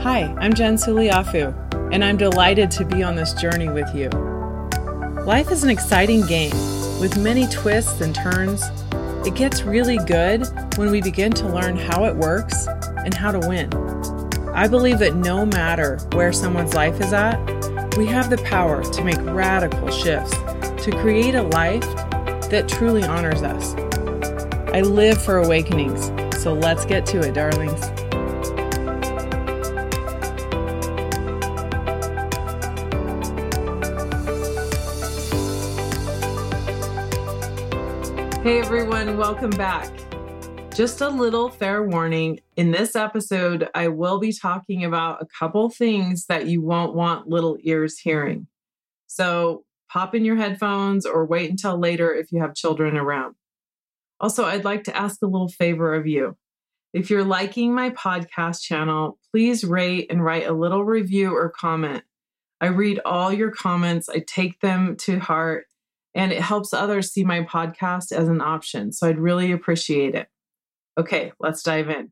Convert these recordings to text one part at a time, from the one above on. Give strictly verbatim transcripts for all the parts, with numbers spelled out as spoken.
Hi, I'm Jen Suliafu, and I'm delighted to be on this journey with you. Life is an exciting game with many twists and turns. It gets really good when we begin to learn how it works and how to win. I believe that no matter where someone's life is at, we have the power to make radical shifts to create a life that truly honors us. I live for awakenings, so let's get to it, darlings. Hey everyone, welcome back. Just a little fair warning. In this episode, I will be talking about a couple things that you won't want little ears hearing. So pop in your headphones or wait until later if you have children around. Also, I'd like to ask a little favor of you. If you're liking my podcast channel, please rate and write a little review or comment. I read all your comments. I take them to heart. And it helps others see my podcast as an option. So I'd really appreciate it. Okay, let's dive in.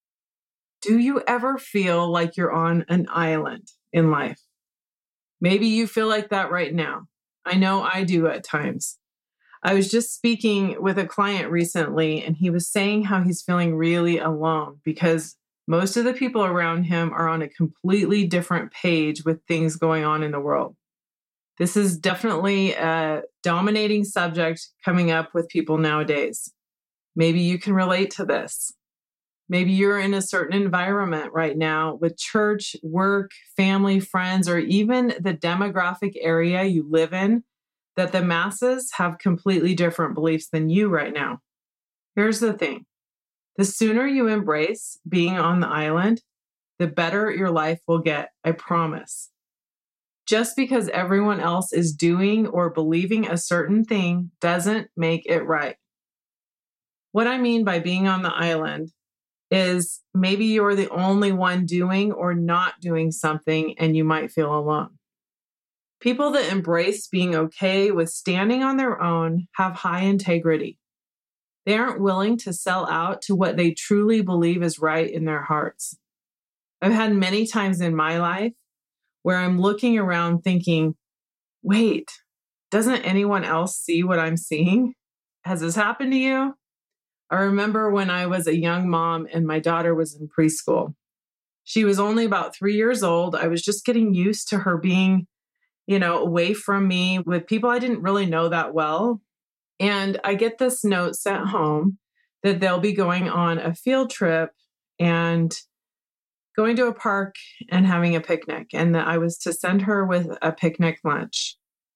Do you ever feel like you're on an island in life? Maybe you feel like that right now. I know I do at times. I was just speaking with a client recently, and he was saying how he's feeling really alone because most of the people around him are on a completely different page with things going on in the world. This is definitely a dominating subject coming up with people nowadays. Maybe you can relate to this. Maybe you're in a certain environment right now with church, work, family, friends, or even the demographic area you live in that the masses have completely different beliefs than you right now. Here's the thing. The sooner you embrace being on the island, the better your life will get, I promise. Just because everyone else is doing or believing a certain thing doesn't make it right. What I mean by being on the island is maybe you're the only one doing or not doing something and you might feel alone. People that embrace being okay with standing on their own have high integrity. They aren't willing to sell out to what they truly believe is right in their hearts. I've had many times in my life where I'm looking around thinking, wait, doesn't anyone else see what I'm seeing? Has this happened to you? I remember when I was a young mom and my daughter was in preschool. She was only about three years old. I was just getting used to her being, you know, away from me with people I didn't really know that well. And I get this note sent home that they'll be going on a field trip and going to a park and having a picnic, and that I was to send her with a picnic lunch.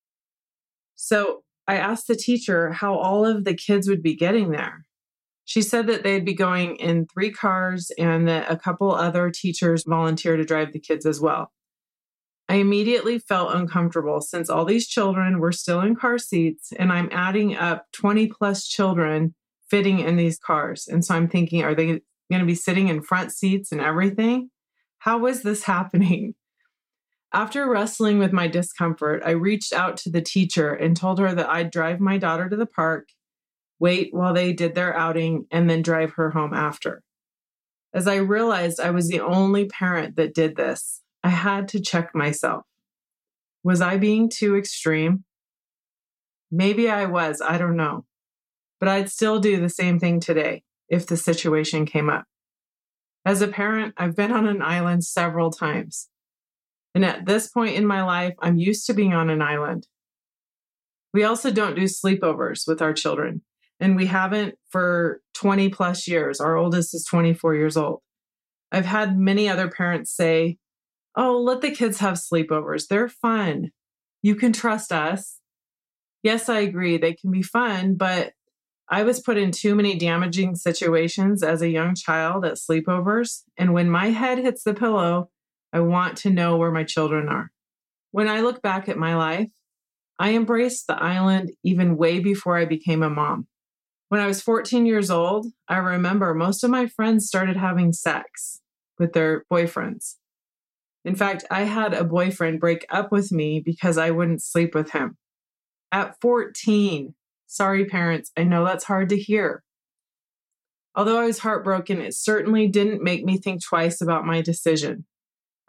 So I asked the teacher how all of the kids would be getting there. She said that they'd be going in three cars and that a couple other teachers volunteered to drive the kids as well. I immediately felt uncomfortable since all these children were still in car seats and I'm adding up twenty plus children fitting in these cars. And so I'm thinking, are they going to be sitting in front seats and everything? How is this happening? After wrestling with my discomfort, I reached out to the teacher and told her that I'd drive my daughter to the park, wait while they did their outing, and then drive her home after. As I realized I was the only parent that did this, I had to check myself. Was I being too extreme? Maybe I was, I don't know. But I'd still do the same thing today if the situation came up. As a parent, I've been on an island several times. And at this point in my life, I'm used to being on an island. We also don't do sleepovers with our children. And we haven't for twenty plus years. Our oldest is twenty-four years old. I've had many other parents say, oh, let the kids have sleepovers. They're fun. You can trust us. Yes, I agree. They can be fun, but I was put in too many damaging situations as a young child at sleepovers. And when my head hits the pillow, I want to know where my children are. When I look back at my life, I embraced the island even way before I became a mom. When I was fourteen years old, I remember most of my friends started having sex with their boyfriends. In fact, I had a boyfriend break up with me because I wouldn't sleep with him. At fourteen, sorry parents, I know that's hard to hear. Although I was heartbroken, it certainly didn't make me think twice about my decision.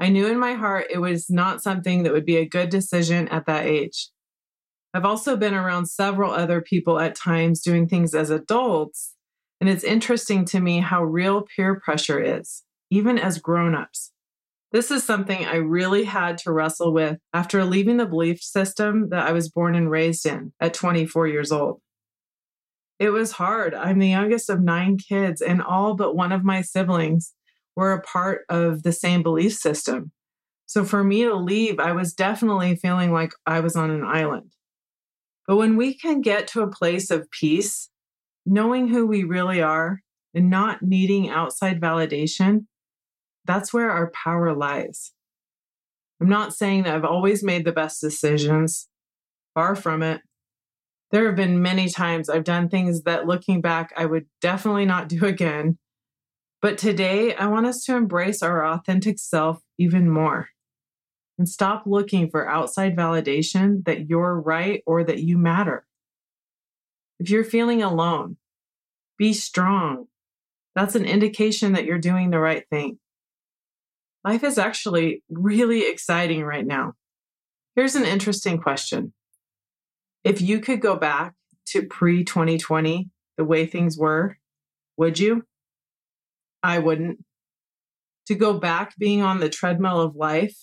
I knew in my heart it was not something that would be a good decision at that age. I've also been around several other people at times doing things as adults, and it's interesting to me how real peer pressure is, even as grown-ups. This is something I really had to wrestle with after leaving the belief system that I was born and raised in at twenty-four years old. It was hard. I'm the youngest of nine kids, and all but one of my siblings were a part of the same belief system. So for me to leave, I was definitely feeling like I was on an island. But when we can get to a place of peace, knowing who we really are and not needing outside validation, that's where our power lies. I'm not saying that I've always made the best decisions. Far from it. There have been many times I've done things that looking back, I would definitely not do again. But today, I want us to embrace our authentic self even more and stop looking for outside validation that you're right or that you matter. If you're feeling alone, be strong. That's an indication that you're doing the right thing. Life is actually really exciting right now. Here's an interesting question. If you could go back to pre twenty twenty, the way things were, would you? I wouldn't. To go back being on the treadmill of life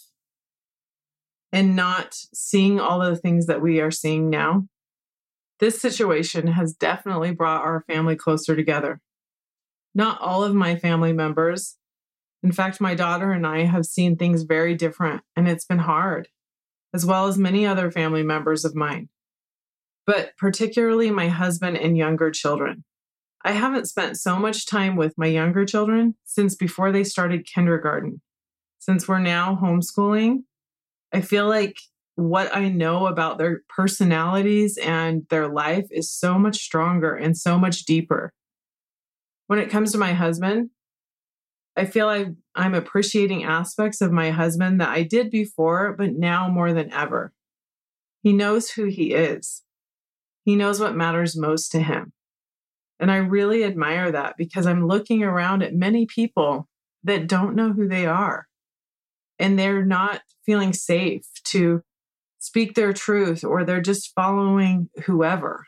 and not seeing all of the things that we are seeing now, this situation has definitely brought our family closer together. Not all of my family members, in fact, my daughter and I have seen things very different, and it's been hard, as well as many other family members of mine, but particularly my husband and younger children. I haven't spent so much time with my younger children since before they started kindergarten. Since we're now homeschooling, I feel like what I know about their personalities and their life is so much stronger and so much deeper. When it comes to my husband, I feel like I'm appreciating aspects of my husband that I did before, but now more than ever. He knows who he is. He knows what matters most to him. And I really admire that because I'm looking around at many people that don't know who they are. And they're not feeling safe to speak their truth, or they're just following whoever.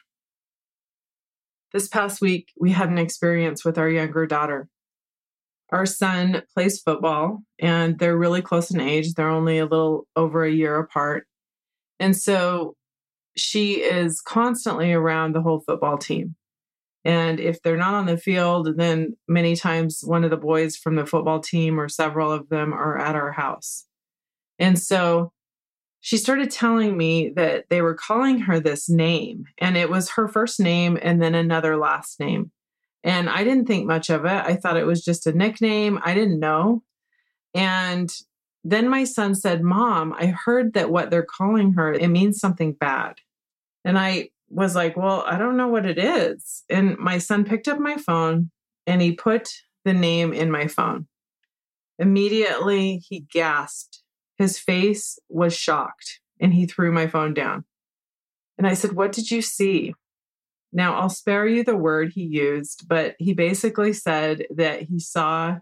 This past week, we had an experience with our younger daughter. Our son plays football, and they're really close in age. They're only a little over a year apart. And so she is constantly around the whole football team. And if they're not on the field, then many times one of the boys from the football team or several of them are at our house. And so she started telling me that they were calling her this name, and it was her first name and then another last name. And I didn't think much of it. I thought it was just a nickname. I didn't know. And then my son said, "Mom, I heard that what they're calling her, it means something bad." And I was like, "Well, I don't know what it is." And my son picked up my phone and he put the name in my phone. Immediately, he gasped. His face was shocked and he threw my phone down. And I said, "What did you see?" Now, I'll spare you the word he used, but he basically said that he saw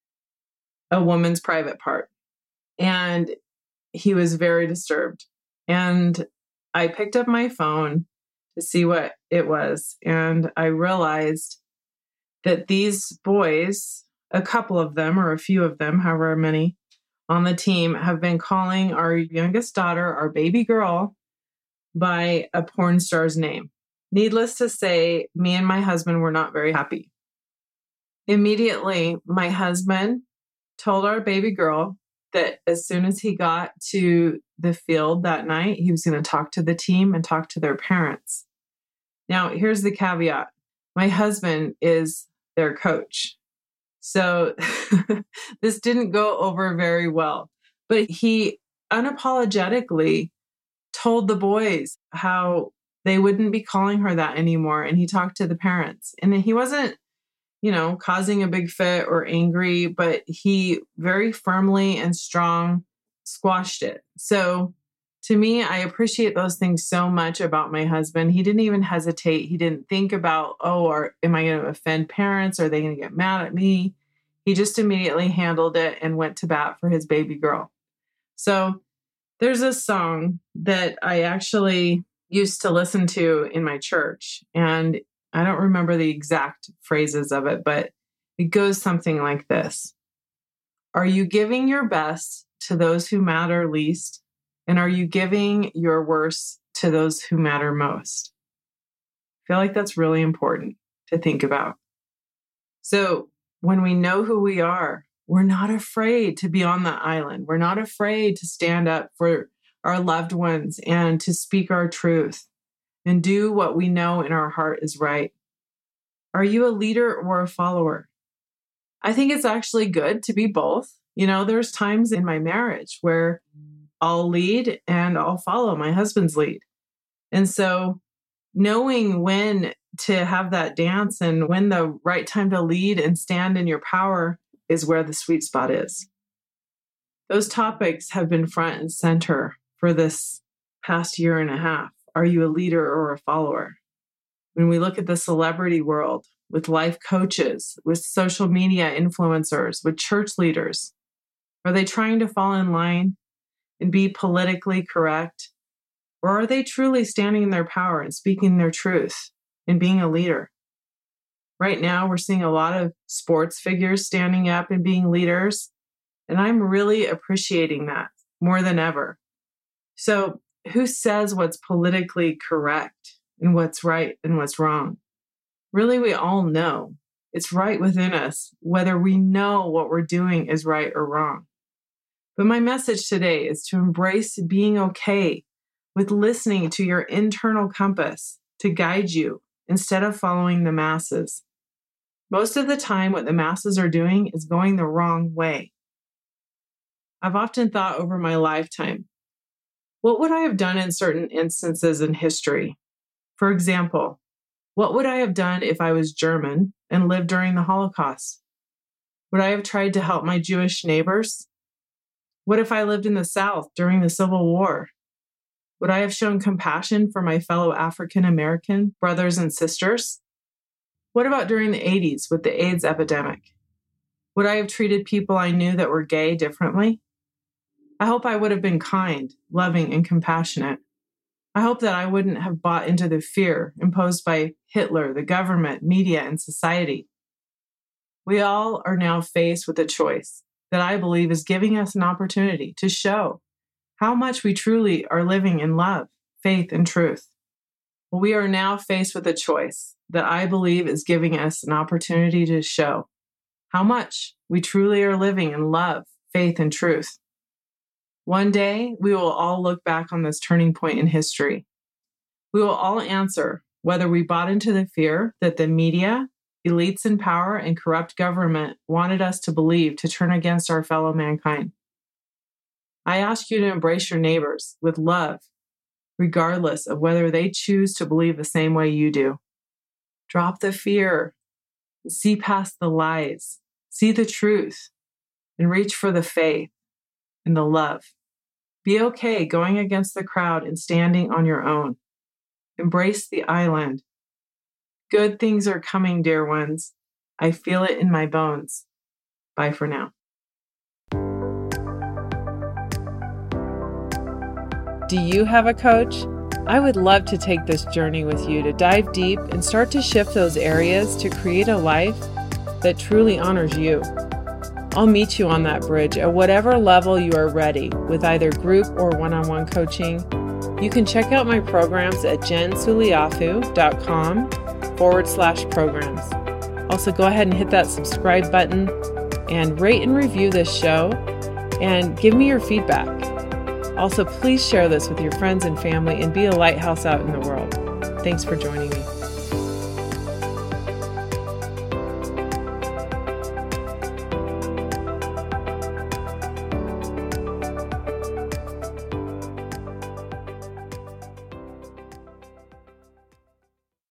a woman's private part. And he was very disturbed. And I picked up my phone to see what it was. And I realized that these boys, a couple of them or a few of them, however many on the team, have been calling our youngest daughter, our baby girl, by a porn star's name. Needless to say, me and my husband were not very happy. Immediately, my husband told our baby girl that as soon as he got to the field that night, he was going to talk to the team and talk to their parents. Now, here's the caveat. My husband is their coach. So this didn't go over very well, but he unapologetically told the boys how they wouldn't be calling her that anymore. And he talked to the parents, and he wasn't, you know, causing a big fit or angry, but he very firmly and strong squashed it. So to me, I appreciate those things so much about my husband. He didn't even hesitate. He didn't think about, oh, or am I going to offend parents? Are they going to get mad at me? He just immediately handled it and went to bat for his baby girl. So there's a song that I actually used to listen to in my church, and I don't remember the exact phrases of it, but it goes something like this. Are you giving your best to those who matter least? And are you giving your worst to those who matter most? I feel like that's really important to think about. So when we know who we are, we're not afraid to be on the island. We're not afraid to stand up for our loved ones and to speak our truth and do what we know in our heart is right. Are you a leader or a follower? I think it's actually good to be both. You know, there's times in my marriage where I'll lead and I'll follow my husband's lead. And so knowing when to have that dance and when the right time to lead and stand in your power is where the sweet spot is. Those topics have been front and center for this past year and a half. Are you a leader or a follower? When we look at the celebrity world with life coaches, with social media influencers, with church leaders, are they trying to fall in line and be politically correct? Or are they truly standing in their power and speaking their truth and being a leader? Right now, we're seeing a lot of sports figures standing up and being leaders, and I'm really appreciating that more than ever. So who says what's politically correct and what's right and what's wrong? Really, we all know. It's right within us, whether we know what we're doing is right or wrong. But my message today is to embrace being okay with listening to your internal compass to guide you instead of following the masses. Most of the time, what the masses are doing is going the wrong way. I've often thought over my lifetime, what would I have done in certain instances in history? For example, what would I have done if I was German and lived during the Holocaust? Would I have tried to help my Jewish neighbors? What if I lived in the South during the Civil War? Would I have shown compassion for my fellow African American brothers and sisters? What about during the eighties with the AIDS epidemic? Would I have treated people I knew that were gay differently? I hope I would have been kind, loving, and compassionate. I hope that I wouldn't have bought into the fear imposed by Hitler, the government, media, and society. We all are now faced with a choice that I believe is giving us an opportunity to show how much we truly are living in love, faith, and truth. Well, we are now faced with a choice that I believe is giving us an opportunity to show how much we truly are living in love, faith, and truth. One day, we will all look back on this turning point in history. We will all answer whether we bought into the fear that the media, elites in power, and corrupt government wanted us to believe to turn against our fellow mankind. I ask you to embrace your neighbors with love, regardless of whether they choose to believe the same way you do. Drop the fear, see past the lies, see the truth, and reach for the faith and the love. Be okay going against the crowd and standing on your own. Embrace the island. Good things are coming, dear ones. I feel it in my bones. Bye for now. Do you have a coach? I would love to take this journey with you to dive deep and start to shift those areas to create a life that truly honors you. I'll meet you on that bridge at whatever level you are ready with either group or one-on-one coaching. You can check out my programs at jensuliafu.com forward slash programs. Also, go ahead and hit that subscribe button and rate and review this show and give me your feedback. Also, please share this with your friends and family and be a lighthouse out in the world. Thanks for joining me.